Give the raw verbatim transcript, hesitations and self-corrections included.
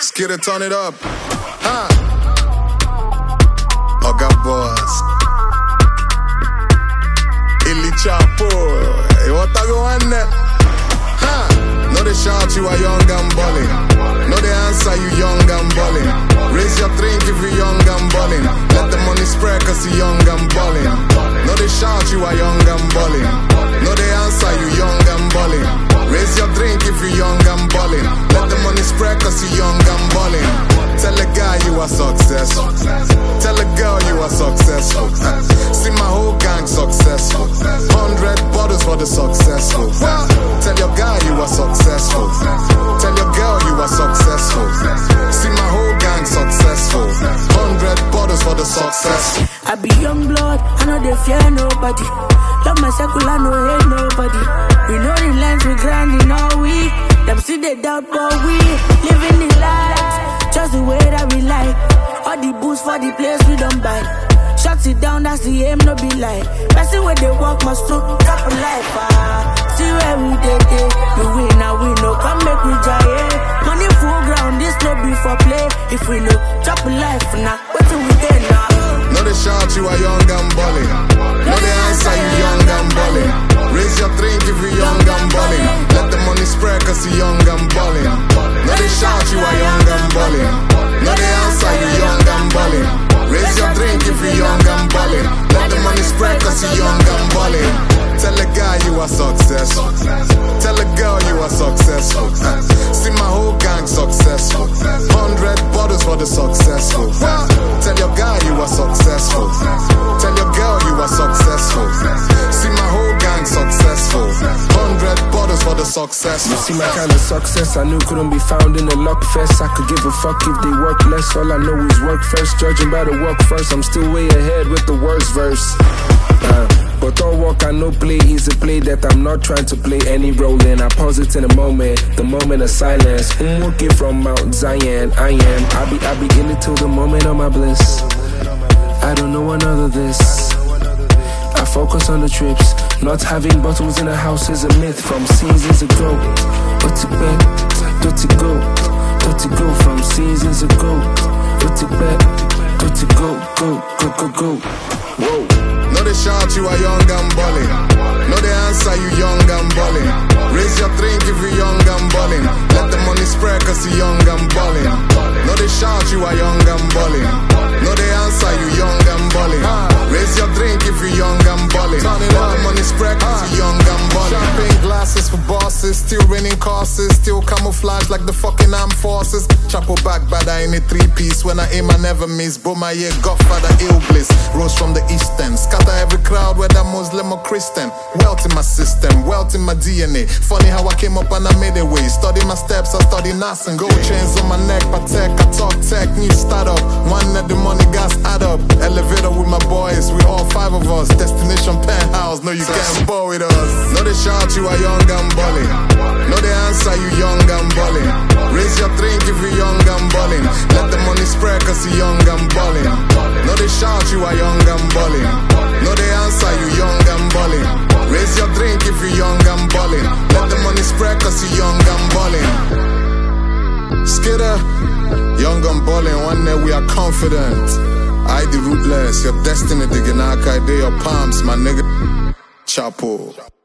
Skidder, turn it up. Huh? Oga Boss. Illy Chapo. Hey, what are you on there? Huh? No, they shout you are young and balling. No, they answer you young and balling. Raise your drink if you young and balling. Let the money spread cause you young and balling. No, they shout you are young and balling. No, they answer you young and balling. Raise your drink if you young and balling. Let the money spread cause you young and balling. Tell a guy you are successful. Tell a girl you are successful. See my whole gang successful. Hundred bottles for the successful. Tell your guy you are successful. Tell your girl you are successful. See my whole gang successful. Hundred bottles for the successful. I be young blood, I know they fear nobody. Love my circle, I know hate nobody. We know the lines, we grinding all week. Them see they doubt, but we living the life just the way that we like. All the booze for the place we don't buy. Shut it down, that's the aim, no be like. Person where they walk must to top of life. Ah, see where we did it. We win, now we know. Come make we giant. Money full ground, this no be for play. If we know, top of life now. What do we get now? No, they shout you are young and balling. No, they answer you young and balling. Raise your drink if you young and balling. Let the money spread cause you young and balling. No, they shout you are young and balling. No, they answer you young and balling. Raise your drink if you young and balling. Let the money spread cause you young and balling. Tell a guy you are successful. Tell a girl you are successful. See my whole gang successful. Hundred bottles for the successful. Tell your guy you are successful. Tell your girl you are successful. See my whole gang successful. Hundred bottles for the successful. You see my kind of success I knew couldn't be found in a luck fest. I could give a fuck if they work less. All I know is work first. Judging by the work first. I'm still way ahead with the worst verse. uh, But don't walk, I know play is a play that I'm not trying to play any role in. I pause it in a moment, the moment of silence. I'm walking from Mount Zion, I am. I be, I begin it till the moment of my bliss. I don't know another this. I focus on the trips. Not having bottles in the house is a myth from seasons ago. But to bed, but to go, but to go from seasons ago. But to bed, but to go, go, go, go, go. Whoa. No, they shout you are young and balling. No, they answer you young and balling. Raise your drink if you young and balling. Let the money spread cause you young and balling. No, they shout you are young and balling. No, they answer you young and balling. Raise your drink if you young and balling. Let the money spread cause you young and balling. Champagne glasses for bosses. Still raining courses. Still camouflage like the fucking armed forces. Chapo back badder in a three piece. When I aim I never miss. Boma yeah, Godfather ill bliss. Rose from the east end. Scatter every crowd, whether Muslim or Christian. Wealth in my system, wealth in my D N A. Funny how I came up and I made a way. Study my steps, I study Nas and gold chains on my neck. Patek, I talk tech, new startup. One net the money gas add up. Elevator with my boys, we all five of us. Destination penthouse, no you can't bore with us. No they shout you are young and balling. No they answer you young and balling. Raise your drink if you young and balling. Let the money spread cause you young and balling. No they shout you are young and balling. No they answer you young and balling. Raise your drink if you young and balling. Let the money spread cause you young and balling. Skidder, young and balling, one day we are confident. I the rootless, your destiny digging out, I your palms, my nigga. Chapo.